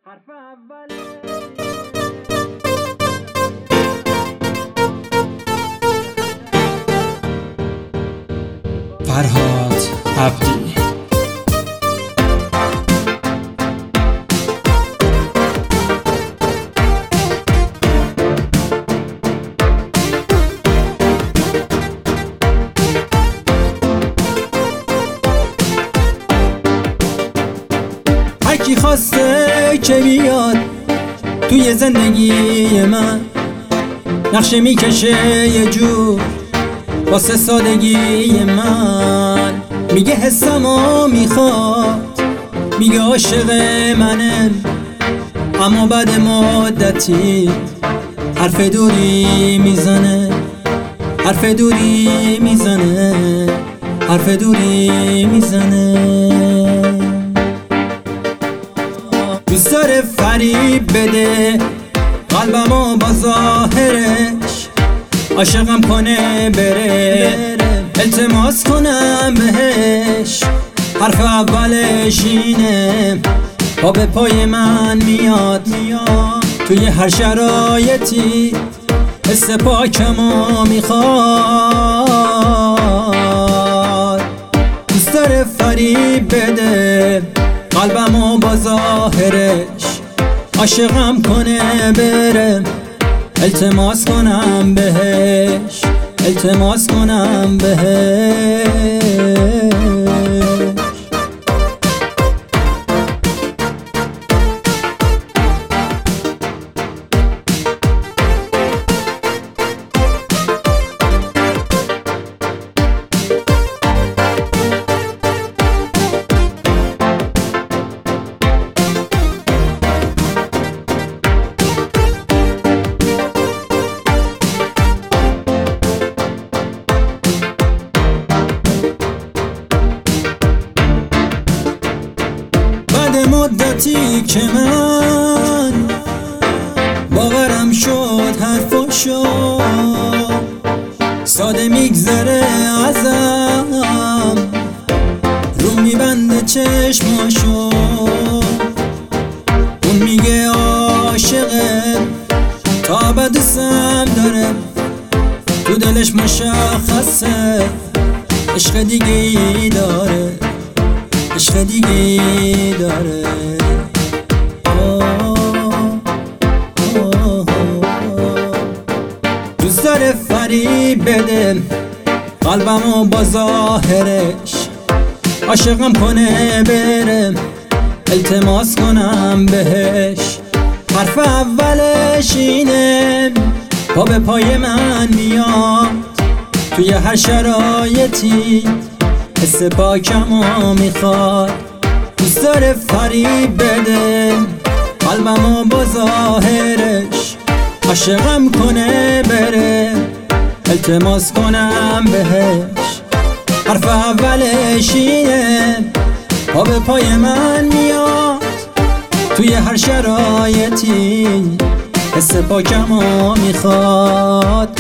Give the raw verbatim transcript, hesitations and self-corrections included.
حرف اول فرهاد عبدی. هرکی خواسته که بیاد توی زندگی من، نقشه میکشه یه جور واسه سادگی من. میگه حسمو میخواد، میگه عاشق منه، اما بعد مدتی حرف دوری میزنه، حرف دوری میزنه، حرف دوری میزنه. دوست داره فریب بده قلبمو با ظاهرش، عاشقم کنه بره التماس کنم بهش. حرف اولش اینه پا به پای من میاد، میاد توی هر شرایطی حس پاکمو میخواد. دوست داره فریب بده قلبمو با ظاهرش، عاشقم کنه بره التماس کنم بهش، التماس کنم بهش. مدتی که من باورم شد حرفاشو، ساده میگذره ازم رو میبنده چشماشو. اون میگه عاشقه تا ابد دوستم داره، تو دلش مشخصه عشق دیگه داره، عشق دیگه داره. دوست داره فریب بده قلبمو با ظاهرش، عاشقم کنه بره التماس کنم بهش. حرف اولش اینه پا به پای من میاد توی هر شرایطی حس پاکمو میخواد. دوست داره فریب بده قلبمو با ظاهرش، عاشقم کنه بره التماس کنم بهش. حرف اولش اینه پا به پای من میاد توی هر شرایطی حس پاکمو میخواد.